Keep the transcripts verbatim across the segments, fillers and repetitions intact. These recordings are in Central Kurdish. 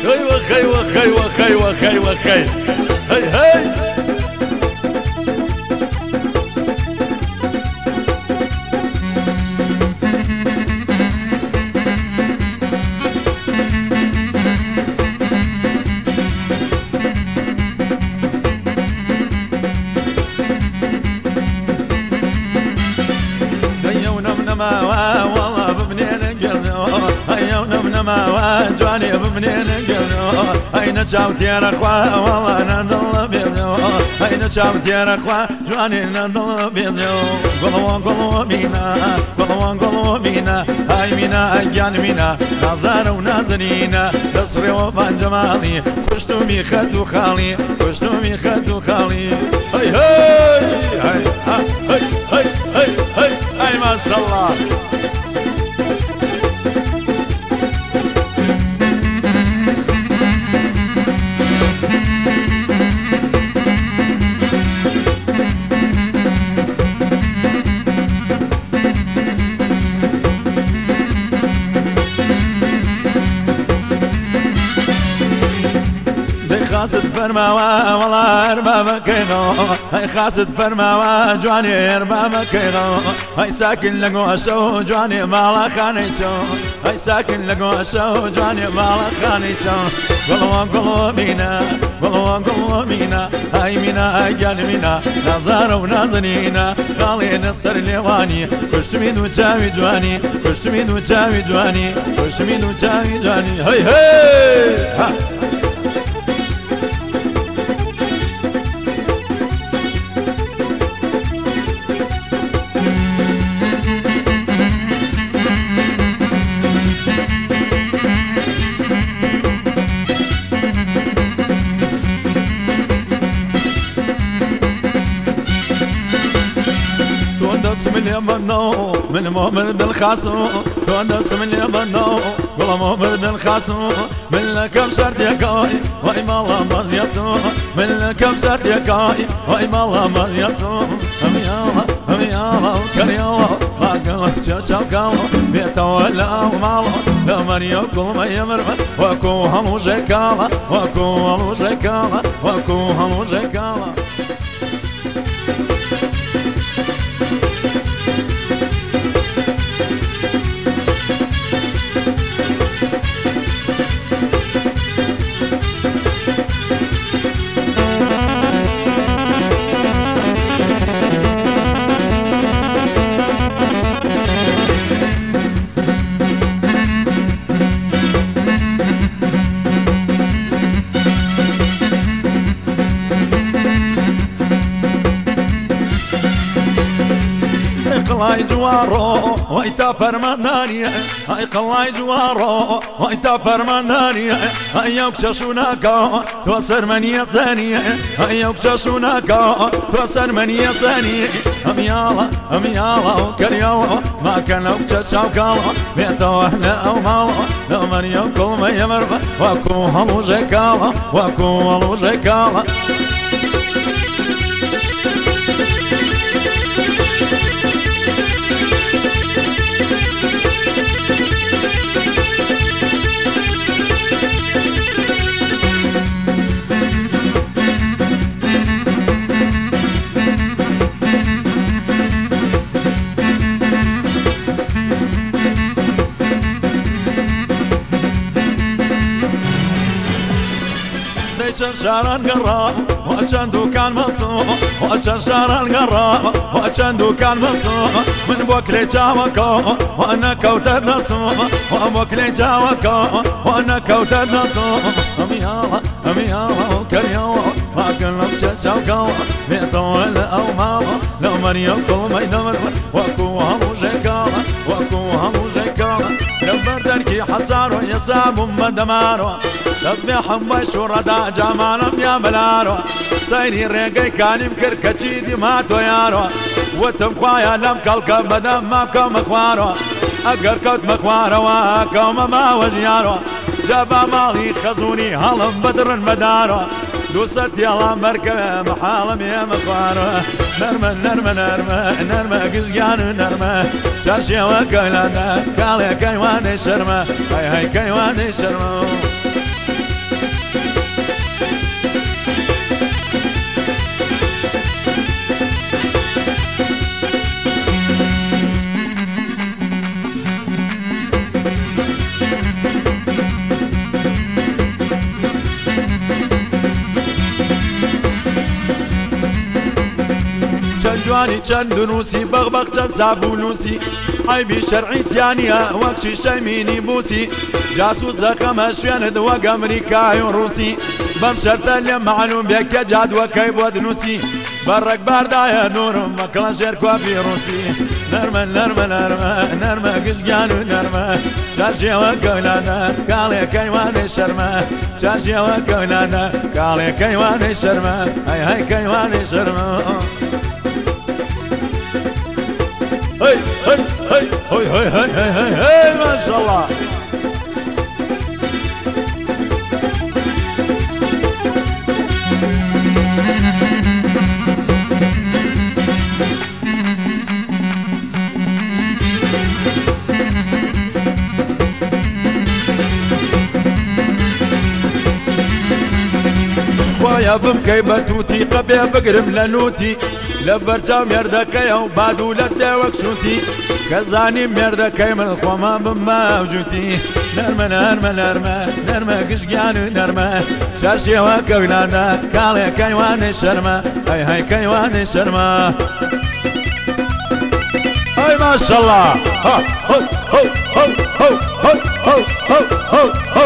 خي وخي وخي وخي وخي وخي هي هي والله بمنين قلنا هيا ونمنما وجواني بمنين قلنا هينا شاوتير اخوا والله نضل بيزو هينا شاوتير اخوا جواني نضل بيزو قلوا قلوا بينا قلوا قلوا بينا هاي مينا ايان مينا نظر ونازنينا نصري وبان جمالي كشتو بي خدو خالي كشتو بي خدو خالي هاي هاي هاي هاي هاي هاي هاي هاي ما شاء الله خاصة فرماوة والله اربابا كينو هاي خاصة فرماوة جواني اربابا كينو هاي ساكن لقوا شو جواني مالا خانيتو هاي ساكن لقوا شو جواني مالا خانيتو قلوا قلوا مينا قلوا قلوا مينا هاي مينا اجان مينا نظار ونازنينا خالي نصر ليواني كش مينو جاوي جواني كش مينو جاوي جواني كش مينو جاوي جواني هاي هاي ها من يمنو من مؤمن الخاصو تونس من يمنو والله مؤمن الخاصو من لكم شرط يا كاي واي مالا ما يسو من لكم شرط يا كاي واي مالا ما يسو هم يلا هم يلا وكل يلا ما قلت شوكاو بيتولى ومالا لمن يقول ما يمرمن وكو هلو جيكالا وكو هلو جيكالا وكو هلو جيكالا قلاي جوارو ويتا فرمانانيا هاي قلاي جوارو ويتا فرمانانيا هاي يوكششوناكا توسر منيا ثانية هاي يوكششوناكا توسر منيا ثانية هم يالا هم يالا وكل يوم ما كان وكششاوكالا بيتا واهلا او مالا لو من يوكل ما يمرفا وكو هلو جيكالا وكو هلو جيكالا وأجن شارع القراب وأجن دكان مصوم وأجن شارع القراب وأجن دكان مصوم من بوكلي جاوكو وأنا كوتر نصوم وبوكلي جاوكو وأنا كوتر نصوم أمي يلا أمي يلا وكل يوم ما قلنا بشوكو بيطول أو ماما لو مريم كل ما يدمر وأكوها وجيكالا وأكوها وجيكالا لبر دركي حصار ويساب مدمار تصبح مشهور دا جمالم يا بلارو سيري ريقي كان يمكر كتشيدي ماتو يارو وتم خوايا لم كالكا بدم ما كم اخوارو اقر كوت مخوارو وكوم ما وجيارو جابا مالي خزوني هلم بدر مدارو دوست يلا مركبة محالم يا مخوارو نرمى نرمى نرمى نرمى قزقان نرمى شاشي وكيلانا قالي كيواني شرمى هاي هاي كيواني شرمى جوانی چەند نووسی بەغبەق چەند سابونووسی عیبی شەرعی تیانە وەک شیشەی مینی بووسی جاسوس زەخەمە شوێنت وەک ئەمریکای و ڕووسی بەم شەرتە لێ معلوم بێ کە جادوەکەی بۆ دنووسی بەڕێک باردایە نورم مەکڵە ژێر کوێپی ڕووسی نەرمە نەرمە نەرمە نەرمە گشتگیان و نەرمە چارژێوە گەولانە کاڵێکەی وانەی شەرمە چارژێوە گەولانە کاڵێکەی وانەی شەرمە هەی هەی کەیوانەی شەرمە هەی هەی هەی هەی هەی هەی هەی هەی هەی ماشەڵڵا وایە بمکەی بە تووتی قەبێ بگرم لە نووتی لە بەرچاو مێردەکەیە و بادوولەت لێ وەک شووتی کە زانی مێردەکەی من خۆما بمەوجوتی نەرمە نەرمە نەرمە نەرمە گشتگیان و نەرمە چارشێوە کەولانە کاڵێکەی وانەی شەرمە هەی هەی کەیوانەی شەرمە هەی ماشەڵڵا ها هەو هەو هەو هەو هەو هەو هەو هەو هەو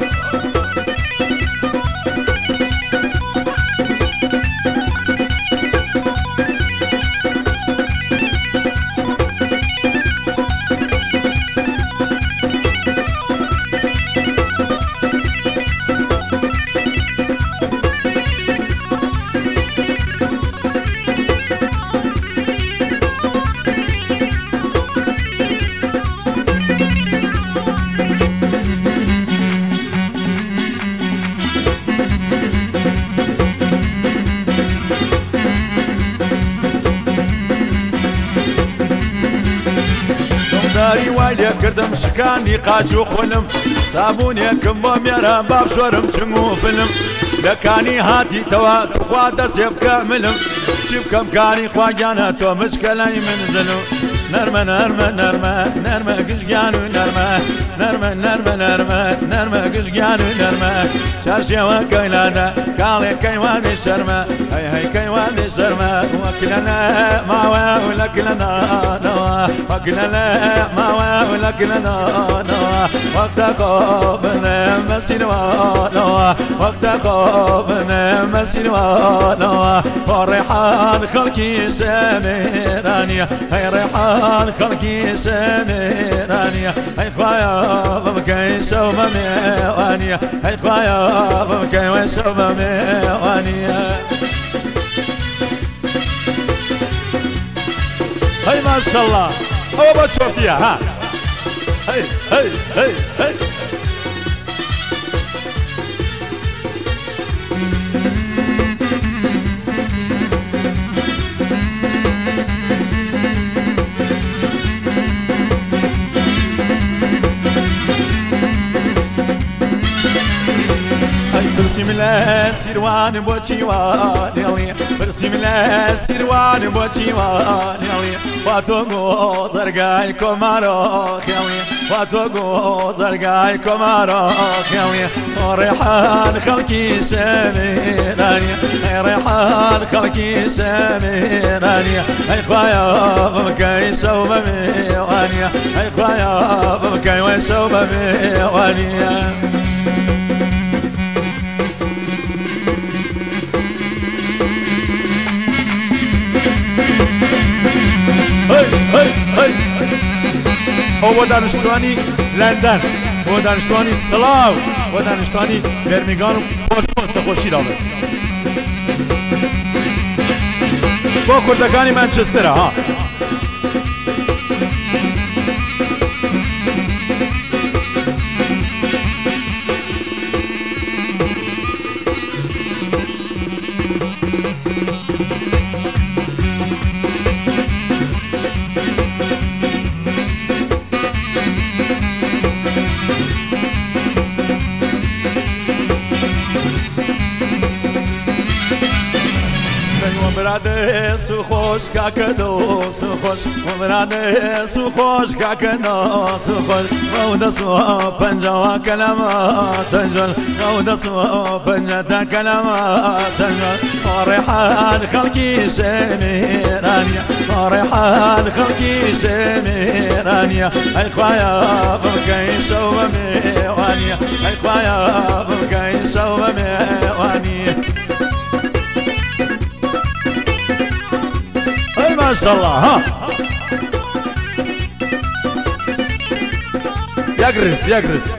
داری وای لێ کردم شکانی قاچ و خولم سابونێکم بۆ مێرە بابشۆرم چنگ و فلم لەکانی هاتیتەوە توخوا دەستێ بکە ملم چی بکەم کاری خواگیانە تۆ مشکە لای من زلو نەرمە نەرمە نەرمە نەرمە گشتگیان و نەرمە نەرمە نەرمە نەرمە نەرمە گشتگیان و نەرمە چارشێوە کەولانە کاڵێکەی وانەی شەرمە هەی هەی کەیوانەی شەرمە وەک لەنە ماوە و لەک لەنانەوە وەک لەنە ماوە و لەک لەنانەوە وەختە خۆ بنێم مەسیروانەوە وەختە خۆ بنێم مەسیروانەوە بۆ ڕێحان خەڵکی شەمێرانیە هەی ڕێحان خەڵکی شەمێرانیە هەی خوایە بمکەی شەو بە میوانیە هەی خوایە بمکەی وەی شەو بە میوانیە هەی ماشەڵڵا ئەوە بە چۆپیە ها هەی هەی هەی هەی برسیم لە سیروان بۆ چیوانێڵێ برسیم لە سیروان بۆ چیوانێڵێ وا تۆ گۆزەرگای کۆمارۆ خێڵێ وا تۆ گۆزەرگای کۆمارۆ خێڵێ ئۆ ڕێحان خەڵکی شەمێرانیە ئەی ڕێحان خەڵکی شەمێرانیە ئەی خوایە بمکەی شەو بە میوانیە ئەی خوایە بمکەی وەی شەو بە میوانیە ئەو بۆ دانیشتوانی لەندەن بۆ دانیشتوانی سڵاو بۆ دانیشتوانی بەرمیگان و پۆرتسموث دەخۆشی داڵێت بۆ کوردەکانی مانچستەرە ها ومرادي سخوش كاكدو سخوش ومرادي سخوش كاكدو سخوش روضة سوا بنجا كلمات تجول روضة سوا بنجا كلمات تجول وريحان خلقي شميرانيا وريحان خلقي شميرانيا اي خوايا بمكي سوا ميوانيا اي خوايا بمكي سوا ميوانيا اي ما شاء الله ها يقرس يقرس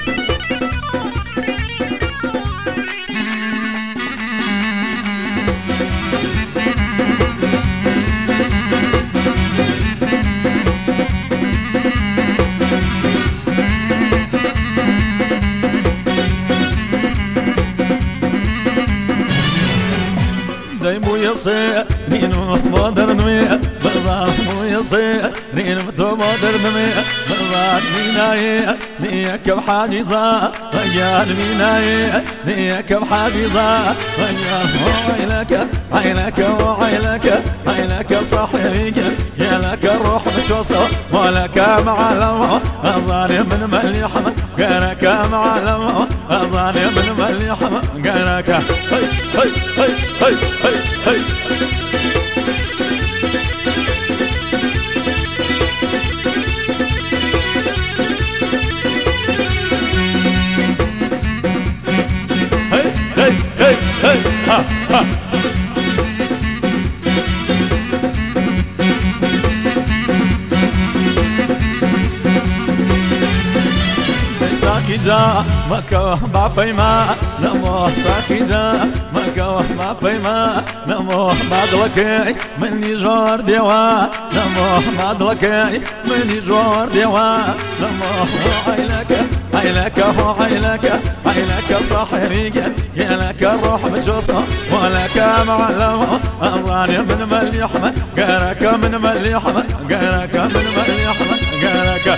دايمو يصير نينو مودر نمي بغضان مو يصير نينو مودر نمي بغضان ميناي نيك بحاجزة رجال ميناي نيك بحاجزة رجال وعيلك عيلك وعيلك عيلك صاحبك يا لك الروح بتوصل ولك معلم أظالم من مليحم غيرك معلم أظالم من مليحم غيرك هي هي هي هي هي هي هي هي هي ها ها ساكي جا مكوه بعفيما نموه ساكي جا مكوه بعفيما نموه بعدلكي مني جور ديوا نموه بعدلكي مني جور ديوا نموه عيلك عيلك هو عيلك عيلك صاحبك يا لك الروح بجوصه ولك معلم أظاني من مليحمة غيرك من مليحمة غيرك من مليحمة غيرك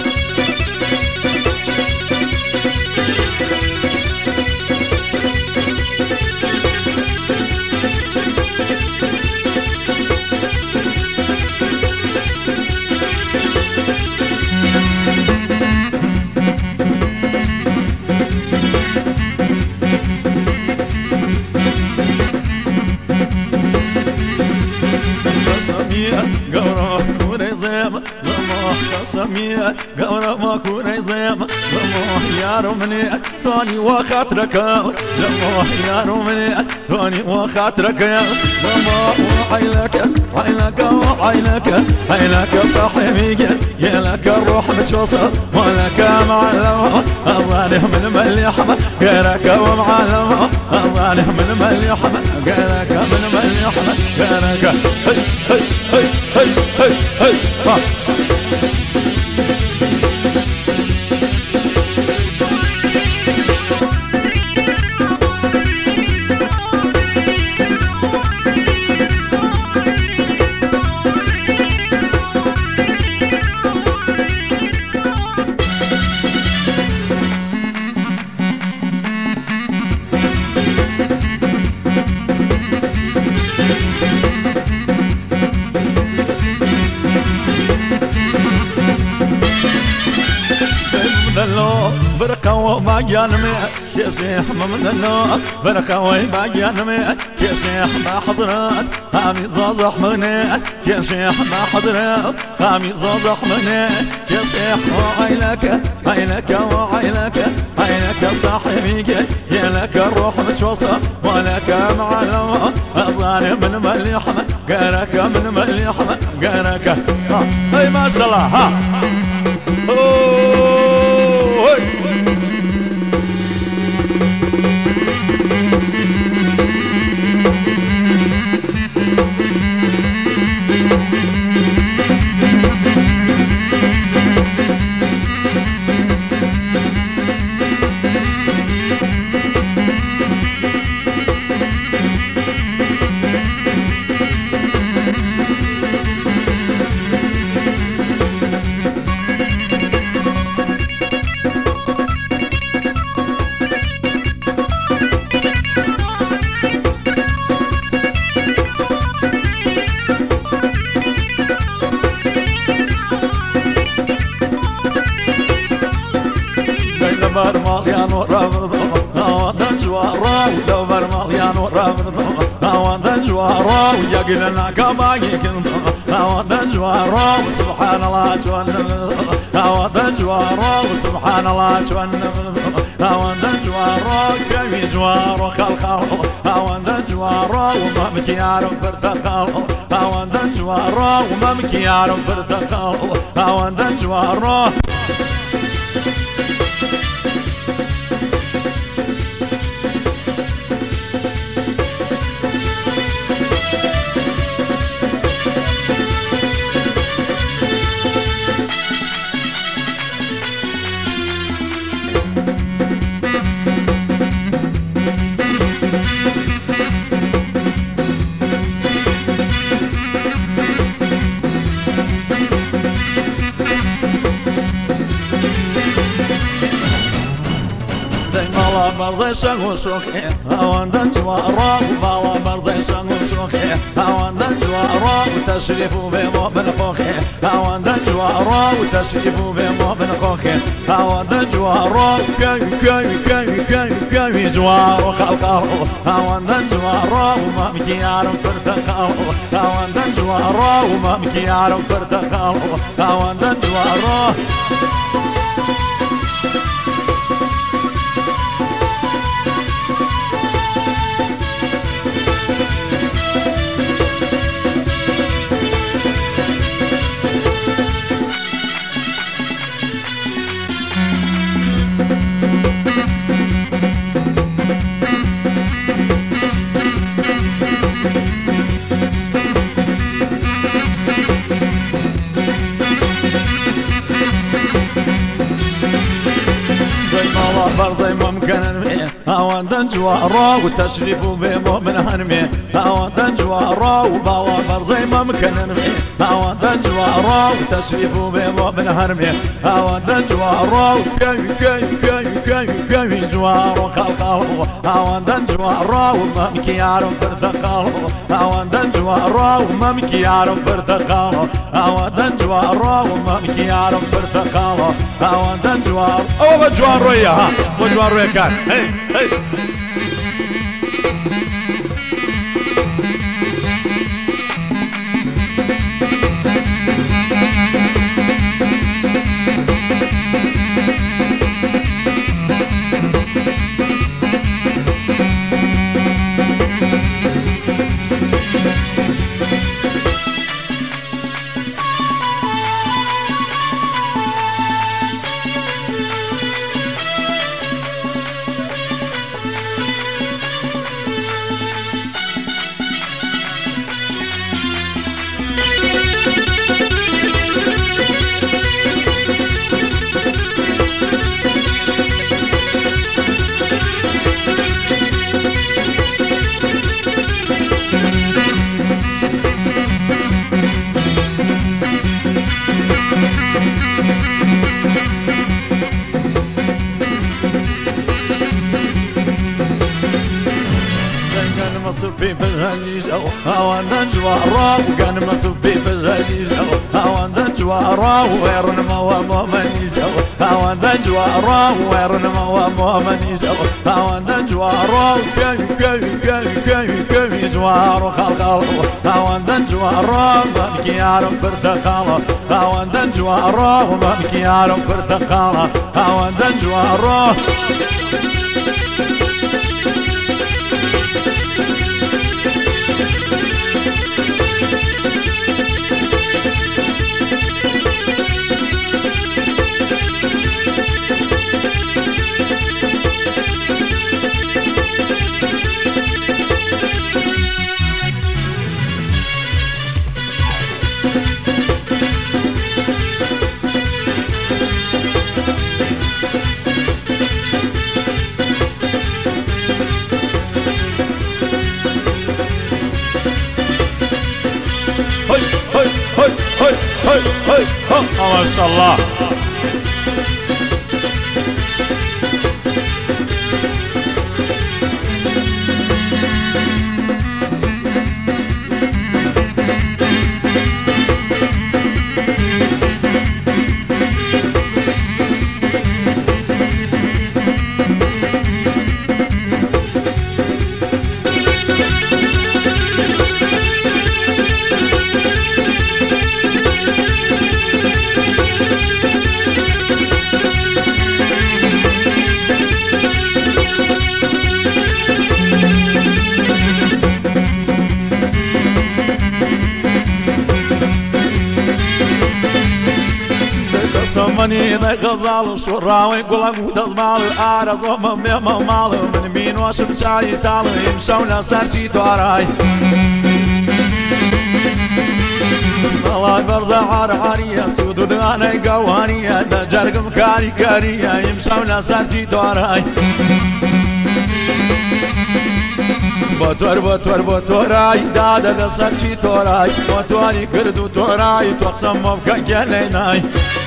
قورا كوني زيم لموح قسمي قورا ما كوني زيم لموح يا رمني تاني وخاطرك لموح يا رمني تاني وخاطرك لموح وعيلك عيلك وعيلك عيلك صاحبك يا لك الروح بتوصل ولك معلم أظالم من مليحمة غيرك ومعلم أظالم من مليحمة غيرك من مليحمة غيرك هي هي هي هي هي هي ها بركة وباقيان مئة يا شيخ من اللو بركة وباقيان مئة يا شيخ ما حضرات خامي زازح مني يا شيخ ما حضرات خامي زازح مني يا شيخ وعيلك عيلك وعيلك عيلك صاحبك يا لك الروح متوصل ولك معلم أظالم من مليحمة غيرك من مليحمة غيرك هاي ما شاء الله ها برماليان ورافضو هوانا جوارا ولو برماليان ورافضو هوانا جوارا ويقلنا كما يكنضو هوانا جوارا وسبحان الله تونبضو هوانا جوارا وسبحان الله تونبضو هوانا جوارا كمي جوارا خلخالو هوانا جوارا وما مكيارو برتقالو هوانا جوارا وما مكيارو برتقالو هوانا جوارا برزي شنو شوكي هوانا جوارا وبالا برزي شنو شوكي هوانا جوارا وتشريفو بمو بن خوخي هوانا جوارا وتشريفو بمو بن خوخي هوانا جوارا كاي كاي كاي كاي كاي جوارا خلقارو هوانا جوارا وما مكيارو برتقالو هوانا جوارا وما مكيارو برتقالو هوانا جوارا برزي ممكن نرمي هوانا جوارا وتشريفو بمو من هنمي هوانا جوارا وباوا برزي ممكن نرمي هوانا جوارا وتشريفو بمو من هنمي هوانا جوارا وكاي كاي كاي كاي كاي جوارا خلقالو هوانا جوارا وما مكيارو برتقالو هوانا جوارا وما مكيارو برتقالو هوانا جوارا وما مكيارو برتقالو هوانا جوار او جوار رويا وجوار رويا كان هي هي مصبي في الهليجة هوانا جوارا وكان مصبي في الهليجة هوانا جوارا وغير الموا مؤمنيجة هوانا جوارا وغير الموا مؤمنيجة هوانا جوارا كاي كاي كاي كاي كاي جوارا خلقالو هوانا جوارا ما مكيارو برتقالو هوانا جوارا وما مكيارو برتقالو هوانا جوارا ما شاء الله. بۆنی دەی غەزاڵ و شوڕاوی گوڵک و دەزماڵ و ئارە زۆمە مێمە ماڵ من بینۆشم چای تاڵ ئیمشەو لە سەرچی توارای بەڵای بەرزە عارعاریە سوود و دانەی گەوانیە دەجەرگم کاری کاریە ئیمشەو لە سەرچی توارای بۆ تۆر بۆ تۆر بۆ تۆرای دادە لە سەرچی تۆرای بۆ توانی کرد و تۆرای تۆ قسەم بۆ بکە گێلێ نای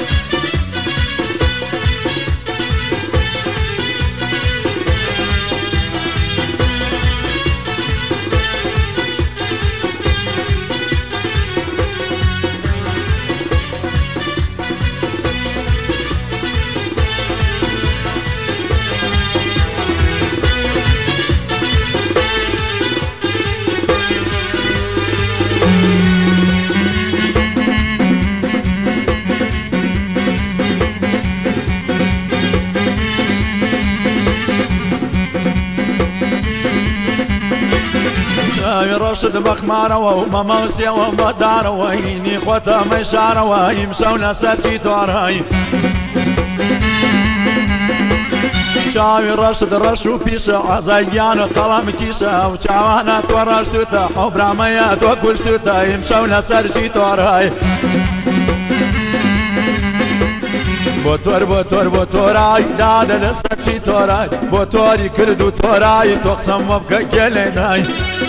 ڕۆشت بەخمارەوە و مەمەوسیەوە بەدارەوە هینی خۆتە مەیشارەوە ئیمشەو لە سەرچی تۆڕایی چاوی ڕەشت ڕەش و پیشە عەزای گیان و قەڵەم کیشە و چاوانە تۆ ڕەشتوتە حەوبرامەیە تۆ کوشتوتە ئیمشەو لە سەرچی تۆڕایی بۆ تۆر بۆ تۆر بۆ تۆرای دادە لە سەرچی تۆرای بۆ تۆری کرد و تۆرایی تۆ قسەم بۆ بکە گێلێ نای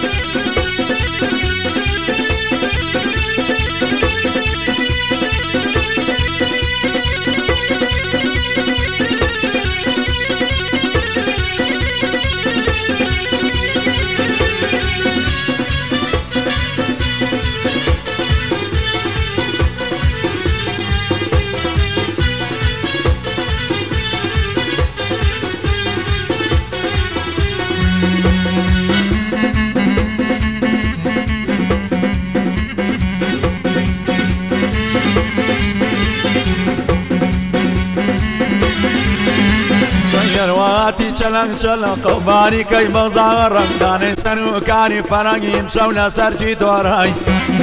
واتی چەلەنگ چەلەق و باریکەی بەزاوە ڕەنگدانەی سەرۆکانی فەرەنگی ئیمشەو لە سەرچی تۆڕای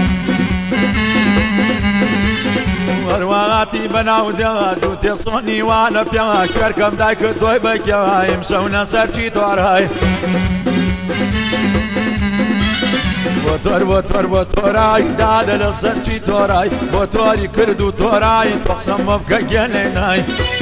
وەرواغاتی بەناو دێڵە دوو تێسۆنی وانە پێڵە کوێرکەم دایکرد دۆی بەکێڵە ئیمشەو لە سەرچی تۆڕای بۆ تۆر بۆ تۆر بۆ تۆرای دادە لە سەرچی تۆڕای بۆ تۆری کرد و تۆرای تۆ قسەم بۆ بکە گێلێ نای